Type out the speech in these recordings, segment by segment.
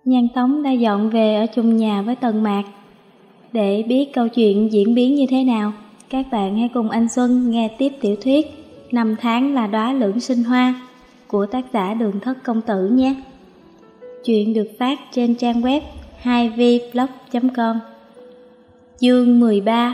Nhan Tống đã dọn về ở chung nhà với Tần Mạc. Để biết câu chuyện diễn biến như thế nào, các bạn hãy cùng anh Xuân nghe tiếp tiểu thuyết Năm tháng là đóa lưỡng sinh hoa của tác giả Đường Thất Công Tử nhé. Chuyện được phát trên trang web 2vblog.com. Chương 13.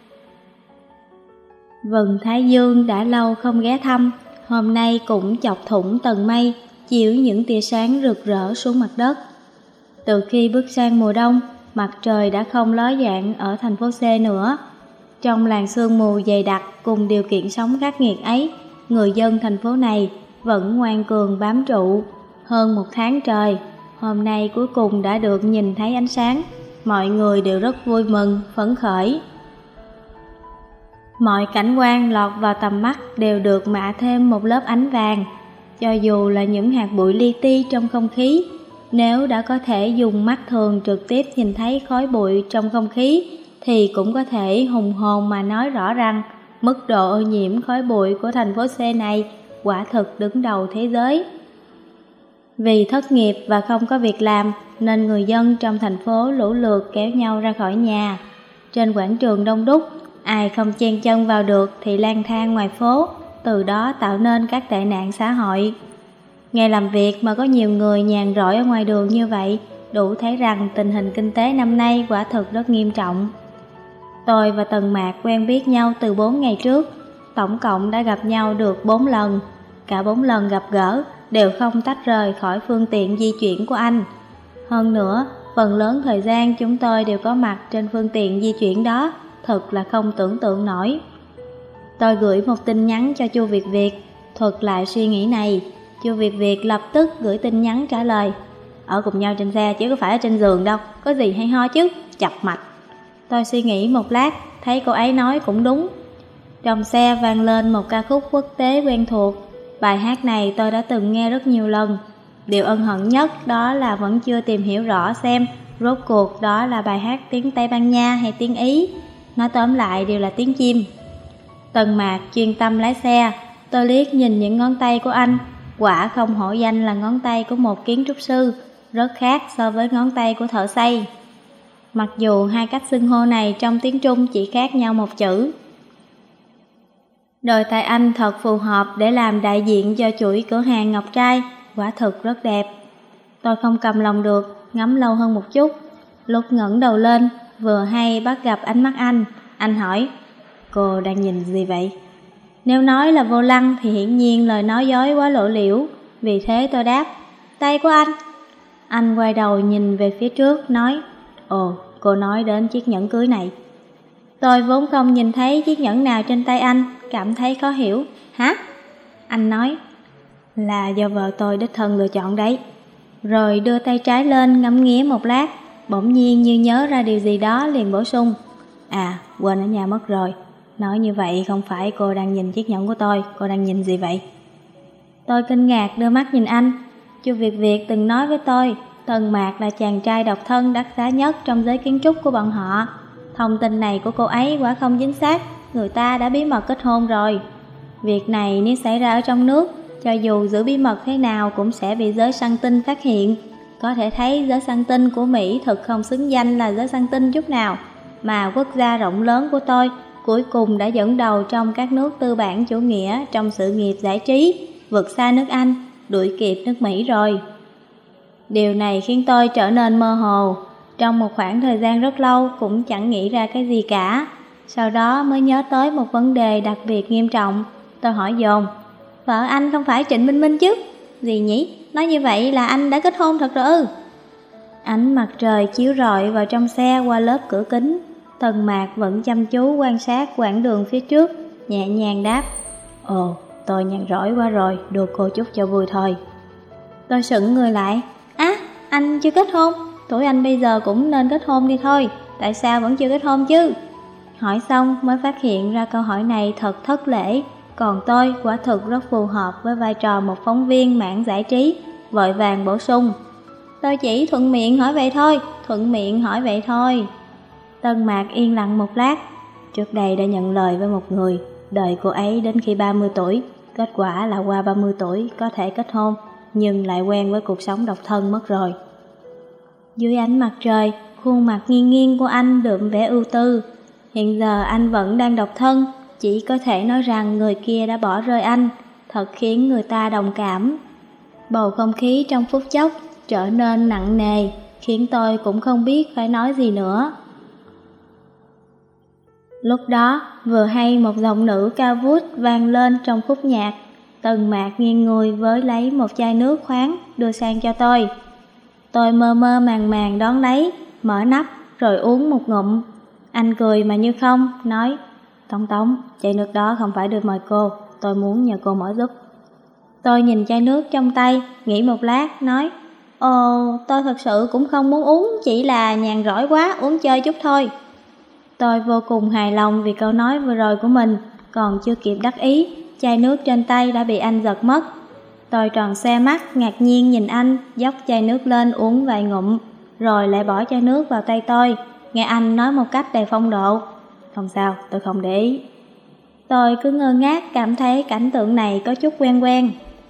Vầng Thái Dương đã lâu không ghé thăm, hôm nay cũng chọc thủng tầng mây, chiếu những tia sáng rực rỡ xuống mặt đất. Từ khi bước sang mùa đông, mặt trời đã không ló dạng ở thành phố C nữa. Trong làn sương mù dày đặc cùng điều kiện sống khắc nghiệt ấy, người dân thành phố này vẫn ngoan cường bám trụ. Hơn 1 tháng trời, hôm nay cuối cùng đã được nhìn thấy ánh sáng. Mọi người đều rất vui mừng, phấn khởi. Mọi cảnh quan lọt vào tầm mắt đều được mạ thêm một lớp ánh vàng. Cho dù là những hạt bụi li ti trong không khí, nếu đã có thể dùng mắt thường trực tiếp nhìn thấy khói bụi trong không khí, thì cũng có thể hùng hồn mà nói rõ rằng mức độ ô nhiễm khói bụi của thành phố C này quả thực đứng đầu thế giới. Vì thất nghiệp và không có việc làm, nên người dân trong thành phố lũ lượt kéo nhau ra khỏi nhà. Trên quảng trường đông đúc, ai không chen chân vào được thì lang thang ngoài phố, từ đó tạo nên các tệ nạn xã hội. Ngày làm việc mà có nhiều người nhàn rỗi ở ngoài đường như vậy, đủ thấy rằng tình hình kinh tế năm nay quả thực rất nghiêm trọng. Tôi và Tần Mạc quen biết nhau từ 4 ngày trước, tổng cộng đã gặp nhau được 4 lần. Cả 4 lần gặp gỡ đều không tách rời khỏi phương tiện di chuyển của anh. Hơn nữa, phần lớn thời gian chúng tôi đều có mặt trên phương tiện di chuyển đó, thật là không tưởng tượng nổi. Tôi gửi một tin nhắn cho Chu Việt Việt, thuật lại suy nghĩ này. Chu Việt Việt lập tức gửi tin nhắn trả lời: ở cùng nhau trên xe chứ có phải ở trên giường đâu, có gì hay ho chứ, chập mạch. Tôi suy nghĩ một lát, thấy cô ấy nói cũng đúng. Trong xe vang lên một ca khúc quốc tế quen thuộc. Bài hát này tôi đã từng nghe rất nhiều lần. Điều ân hận nhất đó là vẫn chưa tìm hiểu rõ xem rốt cuộc đó là bài hát tiếng Tây Ban Nha hay tiếng Ý. Nói tóm lại đều là tiếng chim. Tần Mạc chuyên tâm lái xe. Tôi liếc nhìn những ngón tay của anh, quả không hổ danh là ngón tay của một kiến trúc sư, rất khác so với ngón tay của thợ xây. Mặc dù hai cách xưng hô này trong tiếng Trung chỉ khác nhau một chữ. Đôi tay anh thật phù hợp để làm đại diện cho chuỗi cửa hàng ngọc trai, quả thực rất đẹp. Tôi không cầm lòng được, ngắm lâu hơn một chút. Lúc ngẩng đầu lên, vừa hay bắt gặp ánh mắt anh hỏi: cô đang nhìn gì vậy? Nếu nói là vô lăng thì hiển nhiên lời nói dối quá lộ liễu, vì thế tôi đáp: tay của anh. Anh quay đầu nhìn về phía trước, nói: ồ, cô nói đến chiếc nhẫn cưới này. Tôi vốn không nhìn thấy chiếc nhẫn nào trên tay anh, cảm thấy khó hiểu. Hả? Anh nói: là do vợ tôi đích thân lựa chọn đấy. Rồi đưa tay trái lên ngắm nghía một lát, bỗng nhiên như nhớ ra điều gì đó liền bổ sung: à, quên ở nhà mất rồi. Nói như vậy không phải cô đang nhìn chiếc nhẫn của tôi, cô đang nhìn gì vậy? Tôi kinh ngạc đưa mắt nhìn anh. Chu Việt Việt từng nói với tôi, Tần Mạc là chàng trai độc thân đắt giá nhất trong giới kiến trúc của bọn họ. Thông tin này của cô ấy quả không chính xác, người ta đã bí mật kết hôn rồi. Việc này nếu xảy ra ở trong nước, cho dù giữ bí mật thế nào cũng sẽ bị giới săn tin phát hiện. Có thể thấy giới săn tin của Mỹ thực không xứng danh là giới săn tin chút nào, mà quốc gia rộng lớn của tôi cuối cùng đã dẫn đầu trong các nước tư bản chủ nghĩa trong sự nghiệp giải trí, vượt xa nước Anh, đuổi kịp nước Mỹ rồi. Điều này khiến tôi trở nên mơ hồ. Trong một khoảng thời gian rất lâu cũng chẳng nghĩ ra cái gì cả. Sau đó mới nhớ tới một vấn đề đặc biệt nghiêm trọng. Tôi hỏi dồn: vợ anh không phải Trịnh Minh Minh chứ? Gì nhỉ? Nói như vậy là anh đã kết hôn thật rồi ư? Ánh mặt trời chiếu rọi vào trong xe qua lớp cửa kính. Tần Mạc vẫn chăm chú quan sát quãng đường phía trước, nhẹ nhàng đáp: ồ, tôi nhàn rỗi quá rồi, đùa cô chút cho vui thôi. Tôi sững người lại. Á, anh chưa kết hôn? Tuổi anh bây giờ cũng nên kết hôn đi thôi, tại sao vẫn chưa kết hôn chứ? Hỏi xong mới phát hiện ra câu hỏi này thật thất lễ, còn tôi quả thực rất phù hợp với vai trò một phóng viên mảng giải trí, vội vàng bổ sung: tôi chỉ thuận miệng hỏi vậy thôi, thuận miệng hỏi vậy thôi. Tần Mạc yên lặng một lát. Trước đây đã nhận lời với một người, đợi cô ấy đến khi 30 tuổi, kết quả là qua 30 tuổi có thể kết hôn, nhưng lại quen với cuộc sống độc thân mất rồi. Dưới ánh mặt trời, khuôn mặt nghiêng nghiêng của anh đượm vẻ ưu tư. Hiện giờ anh vẫn đang độc thân, chỉ có thể nói rằng người kia đã bỏ rơi anh, thật khiến người ta đồng cảm. Bầu không khí trong phút chốc trở nên nặng nề, khiến tôi cũng không biết phải nói gì nữa. Lúc đó, vừa hay một giọng nữ cao vút vang lên trong khúc nhạc. Tần Mạt nghiêng người với lấy một chai nước khoáng đưa sang cho tôi. Tôi mơ mơ màng màng đón lấy, mở nắp rồi uống một ngụm. Anh cười mà như không, nói: Tống Tống, chai nước đó không phải được mời cô, tôi muốn nhờ cô mở giúp. Tôi nhìn chai nước trong tay, nghĩ một lát, nói: Ồ, tôi thật sự cũng không muốn uống, chỉ là nhàn rỗi quá, uống chơi chút thôi. Tôi vô cùng hài lòng vì câu nói vừa rồi của mình, còn chưa kịp đắc ý, chai nước trên tay đã bị anh giật mất. Tôi tròn xe mắt, ngạc nhiên nhìn anh, dốc chai nước lên uống vài ngụm, rồi lại bỏ chai nước vào tay tôi, nghe anh nói một cách đầy phong độ: Không sao, tôi không để ý. Tôi cứ ngơ ngác, cảm thấy cảnh tượng này có chút quen quen.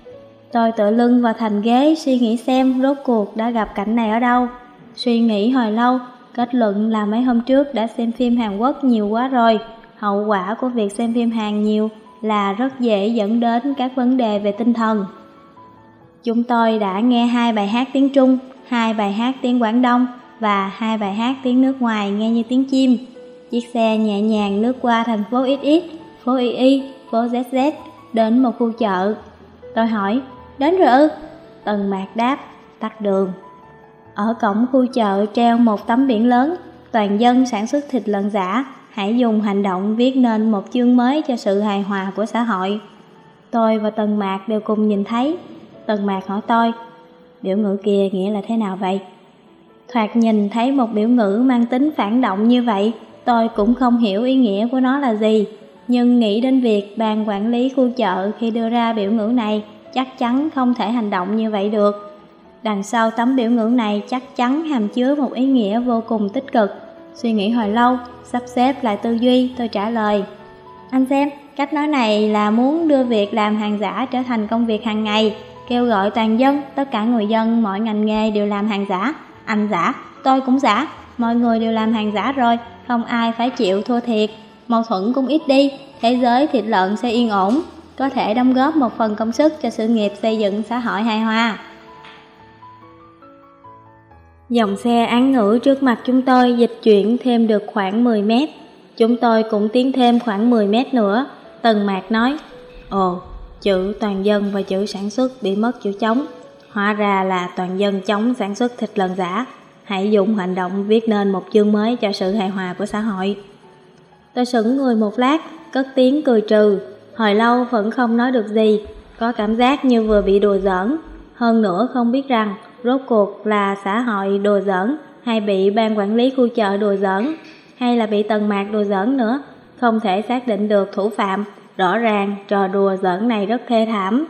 Tôi tựa lưng vào thành ghế, suy nghĩ xem rốt cuộc đã gặp cảnh này ở đâu. Suy nghĩ hồi lâu, kết luận là mấy hôm trước đã xem phim Hàn Quốc nhiều quá rồi. Hậu quả của việc xem phim Hàn nhiều là rất dễ dẫn đến các vấn đề về tinh thần. Chúng tôi đã nghe 2 bài hát tiếng Trung, 2 bài hát tiếng Quảng Đông và 2 bài hát tiếng nước ngoài nghe như tiếng chim. Chiếc xe nhẹ nhàng lướt qua thành phố XX, phố YY, phố ZZ, đến một khu chợ. Tôi hỏi: Đến rồi ư? Tần Mạt đáp: Tắt đường. Ở cổng khu chợ treo một tấm biển lớn: Toàn dân sản xuất thịt lợn giả, hãy dùng hành động viết nên một chương mới cho sự hài hòa của xã hội. Tôi và Tần Mạt đều cùng nhìn thấy. Tần Mạt hỏi tôi: Biểu ngữ kia nghĩa là thế nào vậy? Thoạt nhìn thấy một biểu ngữ mang tính phản động như vậy, tôi cũng không hiểu ý nghĩa của nó là gì. Nhưng nghĩ đến việc ban quản lý khu chợ khi đưa ra biểu ngữ này chắc chắn không thể hành động như vậy được. Đằng sau tấm biểu ngữ này chắc chắn hàm chứa một ý nghĩa vô cùng tích cực. Suy nghĩ hồi lâu, sắp xếp lại tư duy, tôi trả lời: Anh xem, cách nói này là muốn đưa việc làm hàng giả trở thành công việc hàng ngày, kêu gọi toàn dân, tất cả người dân, mọi ngành nghề đều làm hàng giả. Anh giả, tôi cũng giả, mọi người đều làm hàng giả rồi, không ai phải chịu thua thiệt, mâu thuẫn cũng ít đi, thế giới thịt lợn sẽ yên ổn, có thể đóng góp một phần công sức cho sự nghiệp xây dựng xã hội hài hòa. Dòng xe án ngữ trước mặt chúng tôi dịch chuyển thêm được khoảng 10 mét. Chúng tôi cũng tiến thêm khoảng 10 mét nữa. Tần Mạt nói: Ồ, chữ toàn dân và chữ sản xuất bị mất chữ chống. Hóa ra là toàn dân chống sản xuất thịt lợn giả. Hãy dùng hành động viết nên một chương mới cho sự hài hòa của xã hội. Tôi sững người một lát, cất tiếng cười trừ. Hồi lâu vẫn không nói được gì, có cảm giác như vừa bị đùa giỡn. Hơn nữa không biết rằng rốt cuộc là xã hội đùa giỡn, hay bị ban quản lý khu chợ đùa giỡn, hay là bị Tần Mạt đùa giỡn nữa. Không thể xác định được thủ phạm. Rõ ràng trò đùa giỡn này rất thê thảm.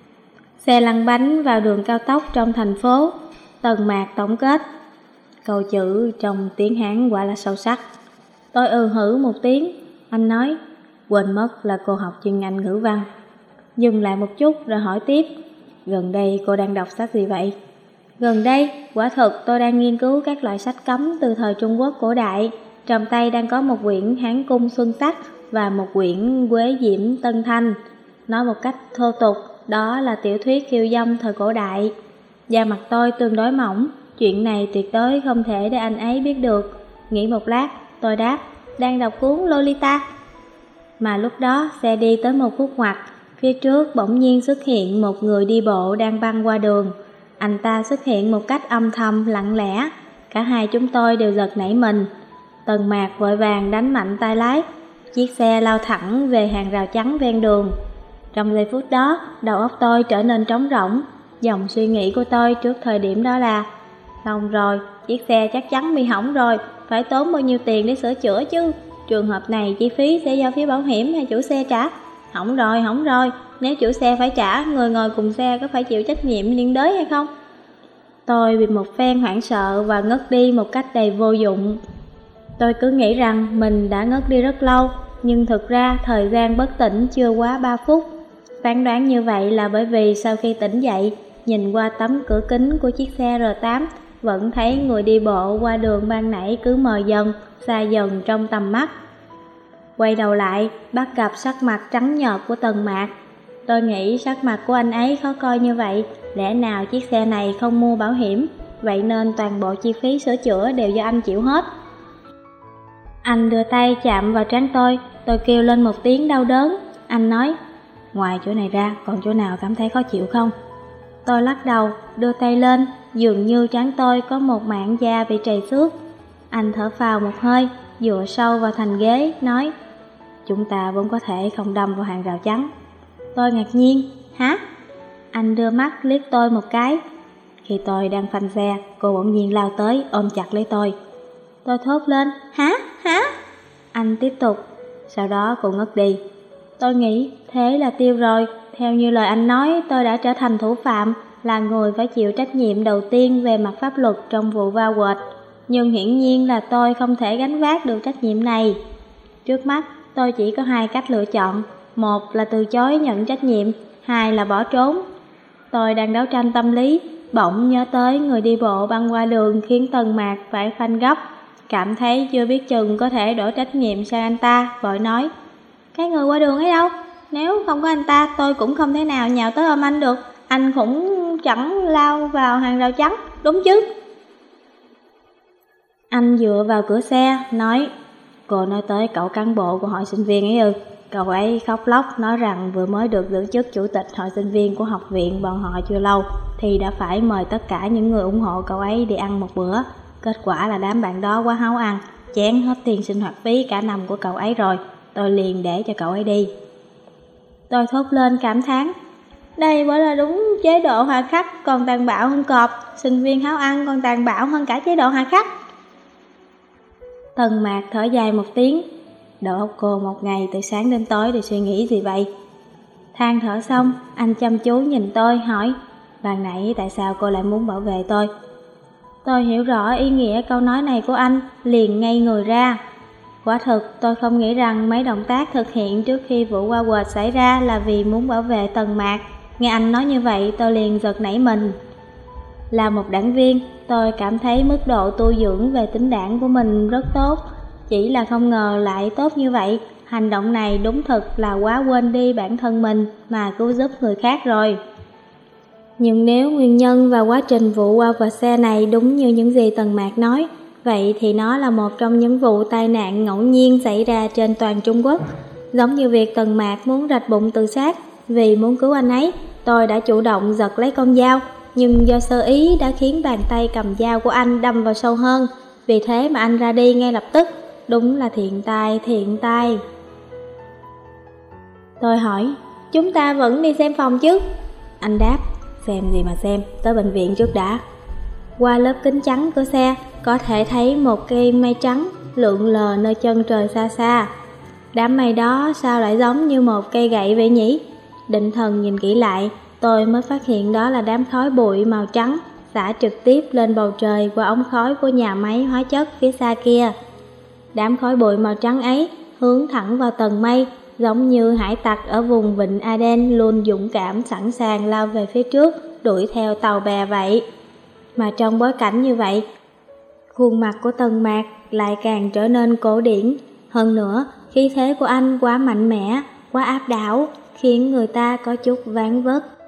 Xe lăn bánh vào đường cao tốc trong thành phố. Tần Mạt tổng kết: Câu chữ trong tiếng Hán quả là sâu sắc. Tôi hử một tiếng. Anh nói: Quên mất là cô học chuyên ngành ngữ văn. Dừng lại một chút rồi hỏi tiếp: Gần đây cô đang đọc sách gì vậy? Gần đây, quả thực tôi đang nghiên cứu các loại sách cấm từ thời Trung Quốc cổ đại. Trong tay đang có một quyển Hán Cung Xuân Sách và một quyển Quế Diễm Tân Thanh. Nói một cách thô tục, đó là tiểu thuyết khiêu dâm thời cổ đại. Da mặt tôi tương đối mỏng, chuyện này tuyệt đối không thể để anh ấy biết được. Nghĩ một lát, tôi đáp: Đang đọc cuốn Lolita. Mà lúc đó xe đi tới một khúc ngoặt, phía trước bỗng nhiên xuất hiện một người đi bộ đang băng qua đường. Anh ta xuất hiện một cách âm thầm lặng lẽ, cả hai chúng tôi đều giật nảy mình. Tần Mạt vội vàng đánh mạnh tay lái, chiếc xe lao thẳng về hàng rào chắn ven đường. Trong giây phút đó, đầu óc tôi trở nên trống rỗng. Dòng suy nghĩ của tôi trước thời điểm đó là: Xong rồi, chiếc xe chắc chắn bị hỏng rồi, phải tốn bao nhiêu tiền để sửa chữa chứ? Trường hợp này chi phí sẽ do phía bảo hiểm hay chủ xe trả? Hỏng rồi, nếu chủ xe phải trả, người ngồi cùng xe có phải chịu trách nhiệm liên đới hay không? Tôi bị một phen hoảng sợ và ngất đi một cách đầy vô dụng. Tôi cứ nghĩ rằng mình đã ngất đi rất lâu, nhưng thực ra thời gian bất tỉnh chưa quá 3 phút. Phán đoán như vậy là bởi vì sau khi tỉnh dậy, nhìn qua tấm cửa kính của chiếc xe R8, vẫn thấy người đi bộ qua đường ban nãy cứ mờ dần, xa dần trong tầm mắt. Quay đầu lại, bắt gặp sắc mặt trắng nhợt của Tần Mạc. Tôi nghĩ sắc mặt của anh ấy khó coi như vậy, lẽ nào chiếc xe này không mua bảo hiểm, vậy nên toàn bộ chi phí sửa chữa đều do anh chịu hết. Anh đưa tay chạm vào trán tôi kêu lên một tiếng đau đớn. Anh nói, ngoài chỗ này ra còn chỗ nào cảm thấy khó chịu không? Tôi lắc đầu, đưa tay lên, dường như trán tôi có một mảng da bị trầy xước. Anh thở phào một hơi, dựa sâu vào thành ghế, nói, chúng ta vốn có thể không đâm vào hàng rào chắn. Tôi ngạc nhiên, hả? Anh đưa mắt liếc tôi một cái. Khi tôi đang phanh xe, cô bỗng nhiên lao tới ôm chặt lấy tôi. Tôi thốt lên, hả? Anh tiếp tục, sau đó cô ngất đi. Tôi nghĩ thế là tiêu rồi. Theo như lời anh nói, tôi đã trở thành thủ phạm, là người phải chịu trách nhiệm đầu tiên về mặt pháp luật trong vụ va quệt. Nhưng hiển nhiên là tôi không thể gánh vác được trách nhiệm này. Trước mắt, tôi chỉ có hai cách lựa chọn. Một là từ chối nhận trách nhiệm, hai là bỏ trốn. Tôi đang đấu tranh tâm lý, bỗng nhớ tới người đi bộ băng qua đường khiến Tần Mạc phải phanh gấp. Cảm thấy chưa biết chừng có thể đổ trách nhiệm sang anh ta, vội nói, cái người qua đường ấy đâu? Nếu không có anh ta, tôi cũng không thể nào nhào tới ôm anh được. Anh cũng chẳng lao vào hàng rào chắn, đúng chứ? Anh dựa vào cửa xe, nói, cô nói tới cậu cán bộ của hội sinh viên ấy ư? Cậu ấy khóc lóc nói rằng vừa mới được giữ chức chủ tịch hội sinh viên của học viện bọn họ chưa lâu, thì đã phải mời tất cả những người ủng hộ cậu ấy đi ăn một bữa. Kết quả là đám bạn đó quá háo ăn, chén hết tiền sinh hoạt phí cả năm của cậu ấy rồi. Tôi liền để cho cậu ấy đi. Tôi thốt lên cảm thán, đây mới là đúng chế độ hà khắc còn tàn bạo hơn cọp, sinh viên háo ăn còn tàn bạo hơn cả chế độ hà khắc. Tần Mạc thở dài một tiếng, đầu óc cô một ngày từ sáng đến tối để suy nghĩ gì vậy? Than thở xong, anh chăm chú nhìn tôi hỏi, ban nãy tại sao cô lại muốn bảo vệ tôi? Tôi hiểu rõ ý nghĩa câu nói này của anh, liền ngây người ra. Quả thực tôi không nghĩ rằng mấy động tác thực hiện trước khi vụ qua quệt xảy ra là vì muốn bảo vệ Tần Mạc. Nghe anh nói như vậy tôi liền giật nảy mình. Là một đảng viên, tôi cảm thấy mức độ tu dưỡng về tính đảng của mình rất tốt. Chỉ là không ngờ lại tốt như vậy. Hành động này đúng thực là quá quên đi bản thân mình mà cứu giúp người khác rồi. Nhưng nếu nguyên nhân và quá trình vụ qua quệt xe này đúng như những gì Tần Mạc nói, vậy thì nó là một trong những vụ tai nạn ngẫu nhiên xảy ra trên toàn Trung Quốc. Giống như việc Tần Mạc muốn rạch bụng tự sát, vì muốn cứu anh ấy, tôi đã chủ động giật lấy con dao, nhưng do sơ ý đã khiến bàn tay cầm dao của anh đâm vào sâu hơn, vì thế mà anh ra đi ngay lập tức. Đúng là thiện tai. Tôi hỏi, chúng ta vẫn đi xem phòng chứ? Anh đáp, xem gì mà xem, tới bệnh viện trước đã. Qua lớp kính trắng của xe, có thể thấy một cây mây trắng lượn lờ nơi chân trời xa xa. Đám mây đó sao lại giống như một cây gậy vậy nhỉ? Định thần nhìn kỹ lại, tôi mới phát hiện đó là đám khói bụi màu trắng xả trực tiếp lên bầu trời qua ống khói của nhà máy hóa chất phía xa kia. Đám khói bụi màu trắng ấy hướng thẳng vào tầng mây, giống như hải tặc ở vùng vịnh Aden luôn dũng cảm sẵn sàng lao về phía trước, đuổi theo tàu bè vậy. Mà trong bối cảnh như vậy, khuôn mặt của Tần Mạc lại càng trở nên cổ điển. Hơn nữa, khí thế của anh quá mạnh mẽ, quá áp đảo, khiến người ta có chút ván vất.